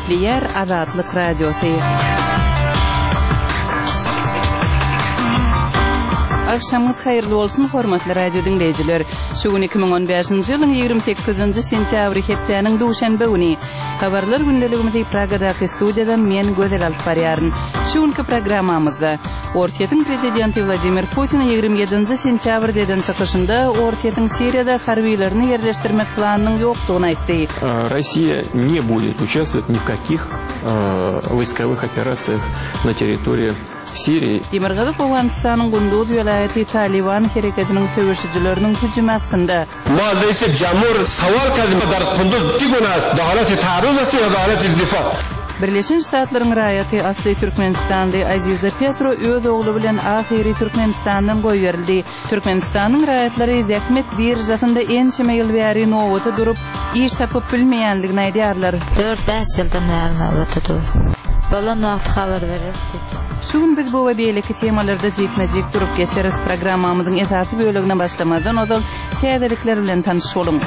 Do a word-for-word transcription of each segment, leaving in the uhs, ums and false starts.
Eşliyer Azatlık Radyosu. Akşamınız hayırlı olsun hormatly radio dinleyijiler. Şu gün iki bin on beşinji ýylyň ýygrimi sekizinji sentýabry hepdeniň duşanbe güni. Habarlar gündeligimizi Pragadaky studiýadan men Gözel alyp barýaryn. Şu günki programmamyzda Ortiýetiň prezidenti Vladimir Putin ýygrimi ýedinji sentýabr deden çykyşynda Ortiýetiň Siriýada harbiýlerini ýerleşdirmek planynyň ýokdugyny aýtdy. Россия не будет участвовать ни в каких э, войсковых операциях на территории Siriýa. Demirgazy Awganystanyň Gunduz welaýaty Taliban hereketiniň töweşijileriniň hüjümi astynda. Ma'lesef jamhur sawal kerdimi dar Kunduz digunas dawlaty taarruz ya dawlaty difa. Birleşen Ştatlaryň raýaty Asly Türkmenistanda Aziza Petro öz ogly bilen ahyry Türkmenistandan goý berildi. Türkmenistanyň raýatlary zähmet bir zatynda ençe ýyl bäri nowata durup iş tapyp bilmeýänligini aýdýarlar. dört beş ýyldan bäri nowata durup. Balan wagt habar berýärdik. Şu gün biz bu we beýleki temalarda jekmejek durup geçeriz. Programmamyzyň esasy bölügine başlamadan odal täzelikler bilen tanışalım.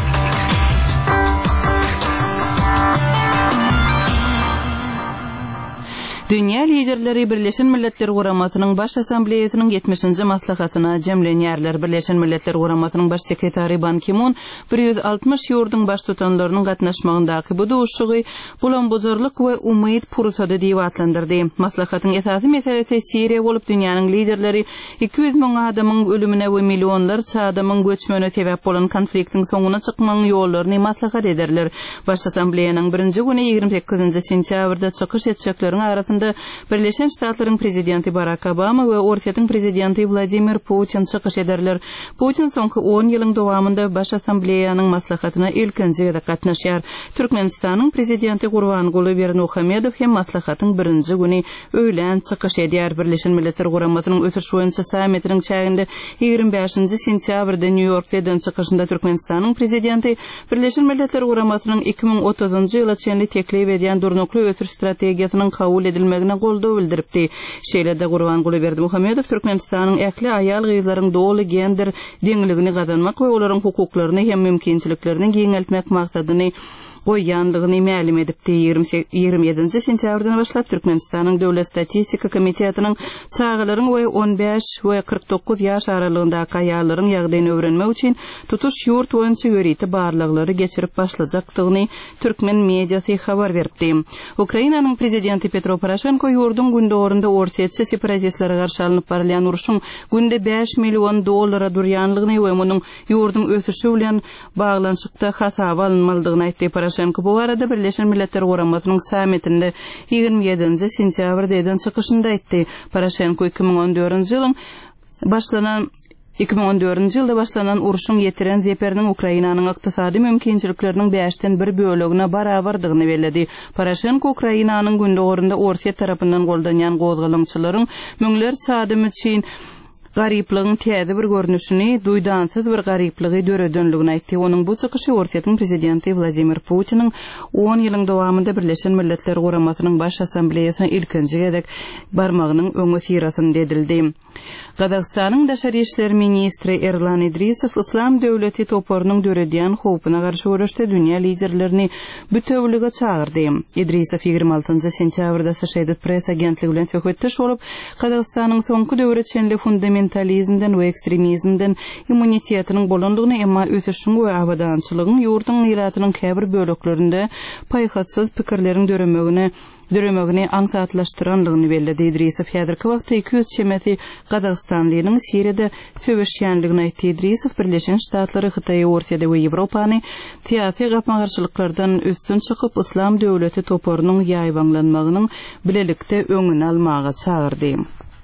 Dünya liderleri Birleşen Milletler Guramasynyň baş assambleýasynyň yetmişinji maslahatyna jemlenýärler. Birleşen Milletler Guramasynyň baş sekretary Ban Ki-moon bir ýüz altmış ýurdun baş tutanlarynyň gatnaşmagyndaky bu duşugy bulanbozarlyk we umyt pursady diýip atlandyrdy. Maslahatyň esasy meselesi Siriýa bolup dünýäniň liderleri iki yüz miň adamyň ölümine we millionlarça adamyň göçmegine sebäp bolan konfliktiň soňuna çykmagyň ýollaryny maslahat ederler. Baş assambleýanyň birinji güni ýygrimi sekizinji sentýabrda çykyş etjekleriň arasynda Birleşen Ştatlaryň prezidenti Barack Obama we Ortiýetiň prezidenti Vladimir Putin çykyş ederler. Putin soňky on ýylyň dowamında baş assambleýanyň maslahatyna ilkinji ýerde gatnaşýar. Türkmenistanyň prezidenti Gurbanguly Berdimuhammedow hem maslahatyň birinji güni öýlen çykyş edýär. Birleşen Milletler Guramasynyň ötüş boýunça sammitiniň çäginde ýygrimi beşinji sentýabrda New Yorkda eden çykyşynda Türkmenistanyň prezidenti Birleşen Milletler Guramasynyň iki bin otuzynjy ýyla çenli teklip edýän durnukly ötüş strategiýasynyň kabul edilmegine goldaw bildiripdi. Şeýlede Gurbanguly Berdimuhammedow Türkmenistanyň ähli aýal gyzlaryň dowly gender deňligini gazanmak we olaryň hukuklaryny hem mümkinçiliklerini giňeltmek maksadyny goýandygyny ma'lum edipdi. ýygrimi ýedinji sentýabrdan başlap Türkmenistanyň Döwlet Statistika Komitetining çağalaryň we on beş we kırk dokuz ýaş aralygyndaky aýallaryň ýagdaýyny öwrenmek üçin tutuş ýurt boýunça ýöriti barlyklary geçirip başlajakdygyny türkmen mediasy habar beripdi. Ukrainanyň prezidenti Petro Poroshenko ýurdun gündorunda orsiýetçi separatistlerge garşy alynıp barýan uruşyň günde beş million dollara durýanlygyny we munyň ýurdun ötüşi bilen baglanşykda hasap alınmalydygyny aýtdy. Poroshenko bu arada Birleşen Milletler Guramasynyň sammitinde ýygrimi ýedinji sentýabrda eden çykyşynda aýtdy. Poroshenko iki bin on dördünji ýylyň başlanan iki bin on dördünji ýylda başlanan uruşyň ýetiren zeperiniň Ukrainanyň ykdysady mümkinçilikleriniň beşden bir bölegine barabardygyny bellädi. Poroshenko Ukrainanyň gündorunda Orsiýet tarapyndan goldanýan gozgalançylaryň müňler çadym üçin garyplygyň täze bir görnüşini, duýdansyz bir garyplygy döredönligini aýtdy. Onuň bu çykyşy Ortiýetiň prezidenti Vladimir Putiniň on ýylyň dowamında Birleşen Milletler Guramasynyň baş assambleýasyna ilkinji gedek barmagynyň öňe sirasyny dedildi. Gazagstanyň daşary işler ministri Erlan Idrisow İslam döwleti toparynyň döredýän howpyna garşy görüşde dünýä liderlerini bütewlige çağırdy. Idrisow ýygrimi altynjy sentýabrda Associated Press agentligi bilen söhbetdeş bolup, Gazagstanyň soňky döwre çenli fundamentalizmden we ekstremizmden immunitetiniň bolandygyny emma ösüşiň we abadançylygyň ýurdun ýylatynyň käbir böleklerinde paýhatsyz pikirleriň döremegine döremegini aňsatlaşdyranlygyny bellädi. Idrisow häzirki wagtda iki yüz çemeti Gazagstanlynyň Siriýada söwüşýänligini aýtdy. Idrisow Birleşen Ştatlary, Hytaý, Orsiýa we Ýewropany tiýasy gapmagarçylyklardan üstün çykyp İslam döwleti toparynyň ýaýbanlanmagynyň bilelikde öňüni almaga çağırdy.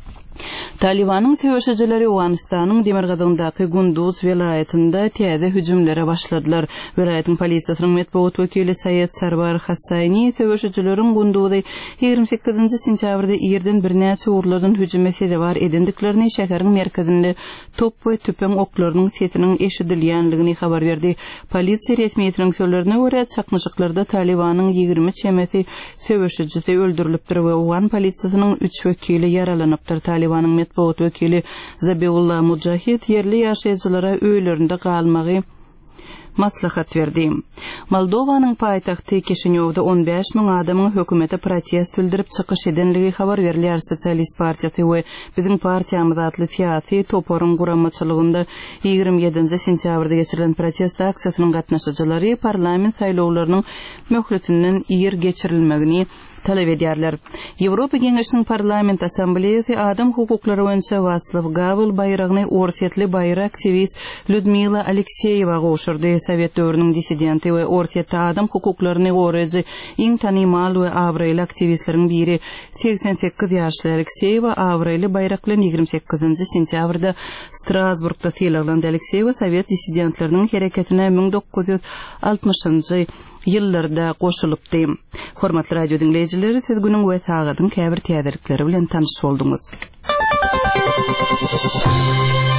Talibanyň söwüşçileri Awganystanyň Demirgazyndaky Gunduz welaýatynda täze hüjümlere başladylar. Welaýatyň polisiýasynyň medeniýet wekili Saýed Sarwar Hassani söwüşçileriň Gunduzda ýygrimi sekizinji sentýabrda ýerden bir näçe urlardan hüjüm edýär edindiklerini şäheriň merkezinde top we tüpen oklarynyň sesiniň eşidilýänligini habar berdi. Polisiýa resmiýetiniň sözlerine görä çakmyşyklarda Talibanyň ýygrimi çemeti söwüşçisi öldürilipdir we Awgan polisiýasynyň üç wekili yaralanypdyr. Talibanyň medeniýet wekili Zabiullah Mujahid yerli ýaşaýjylara öýlerinde galmagy maslahat verdi. Moldovanın paytaxtı Kišiňowda on beş min adamın hökümete protest bildirip çıkış edenligi habar berilýär. Sosialist partiýasy we bizim partiyamyz atly siýasy toporun guramaçylygynda ýigirme ýedinji sentýabrda geçirilen protest aksiýasynyň gatnaşyjylary parlament saýlawlarynyň möhletinden ýer geçirilmegini talep edýärler. Ýewropa Geňeşiniň parlament assambleýasy adam hukuklary boýunça Václav Gavel bayragyny orsiýetli bayrak aktivist Lyudmila Alekseýewa goşurdy. Sowet döwrüniň dissidenti we orsiýetli adam hukuklaryny goraýjy iň tanymal we awraýly aktivistleriň biri seksen sekiz ýaşly Alekseýewa awraýly bayrak bilen ýigirme sekizinji sentýabrda Strasburgda syýlanan Alekseýewa Sowet dissidentleriniň hereketine ming dokuz ýüz altymyşynjy yıllarda goşulypdy. Hormatly radio dinleýijileri, siz günüň we sagatyň käbir täzelikleri bilen tanyş boldunuz.